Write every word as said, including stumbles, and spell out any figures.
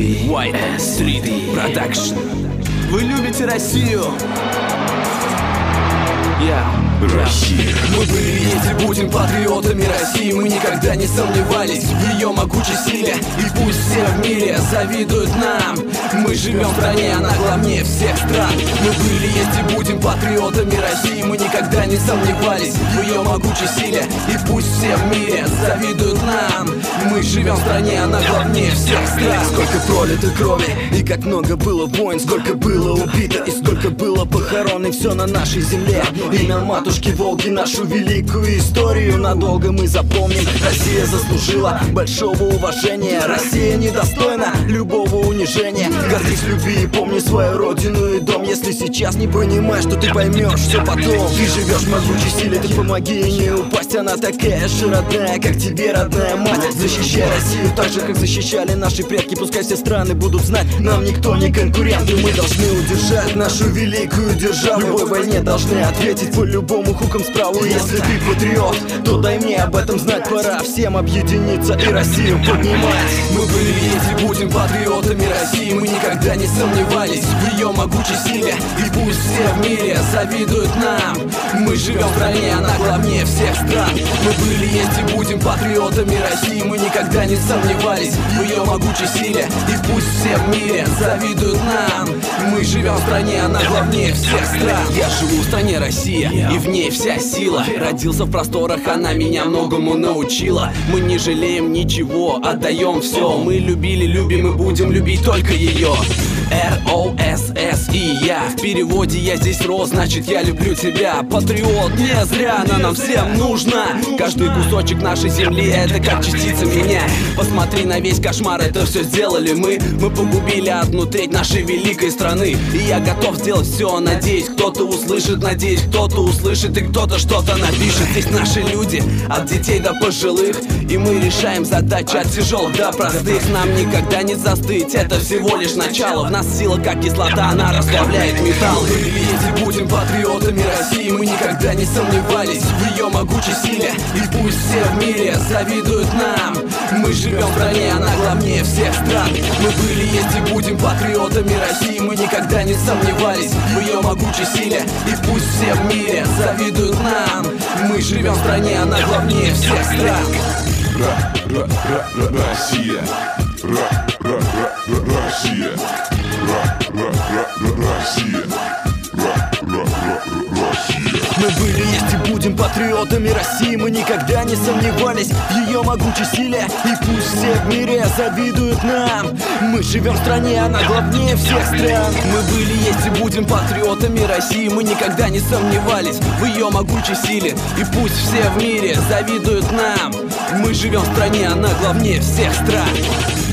White Street Production. Вы любите Россию? Я Россия. Мы были, есть и будем патриотами России. Мы никогда не сомневались в ее могучей силе. И пусть все в мире завидуют нам, мы живем в стране, она главнее всех стран. Мы были, есть и будем патриотами России. Мы никогда не сомневались в ее могучей силе. И пусть все в мире завидуют нам, мы живем в стране, она главнее всех стран. Сколько пролито крови, и как много было войн, сколько было убито, и сколько было похорон, и все на нашей земле. Имя матушки Волги, нашу великую историю надолго мы запомним. Россия заслужила большого уважения. Россия недостойна любого унижения. Гордись, люби и помни свою родину и дом. Если сейчас не понимаешь, то ты поймешь все потом. Ты живешь в могучей силе, ты помоги ей не упасть. Она такая же родная, как тебе родная мать. Защищай Россию так же, как защищали наши предки. Пускай все страны будут знать, нам никто не конкурент. И мы должны удержать нашу великую державу. В любой войне должны ответить по любому хукам справа. Если ты патриот, то дай мне об этом знать. Пора всем объединиться и Россию поднимать. Мы были, есть и будем патриотами России. Мы никогда не сомневались в ее могучей силе. И пусть все в мире завидуют нам, мы живем в стране, она главнее всех стран. Мы были, есть и будем патриотами России. Мы никогда не сомневались в ее могучей силе. И пусть все в мире завидуют нам, мы живем в стране, она главнее всех стран. Я живу в стране Россия, и в ней вся сила. Родился в просторах, она меня многому научила. Мы не жалеем ничего, отдаем все. Мы любили, любим и будем любить только ее. Р О С С И я. В переводе я здесь рос, значит я люблю тебя. Патриот, не зря, она нам всем нужна. Каждый кусочек нашей земли, это как частица меня. Посмотри на весь кошмар, это все сделали мы. Мы погубили одну треть нашей великой страны. И я готов сделать все, надеюсь, кто-то услышит. Надеюсь, кто-то услышит и кто-то что-то напишет. Здесь наши люди, от детей до пожилых. И мы решаем задачи от тяжелых до простых. Нам никогда не застыть, это всего лишь начало. В нас сила как кислота, она расплавляет металл. Мы и будем патриотами России. Мы никогда не сомневались в ее могучей силе. И пусть все в мире завидуют нам, мы живем в стране, она главнее всех стран. Мы были, есть и будем патриотами России. Мы никогда не сомневались в ее могучей силе. И пусть все в мире завидуют нам, мы живем в стране, она главнее всех стран. Россия. Россия. Россия. Мы были, есть и будем патриотами России. Мы никогда не сомневались в ее могучей силе. И пусть все в мире завидуют нам, мы живем в стране, она главнее всех стран. Мы были, есть и будем патриотами России. Мы никогда не сомневались в ее могучей силе. И пусть все в мире завидуют нам, мы живем в стране, она главнее всех стран.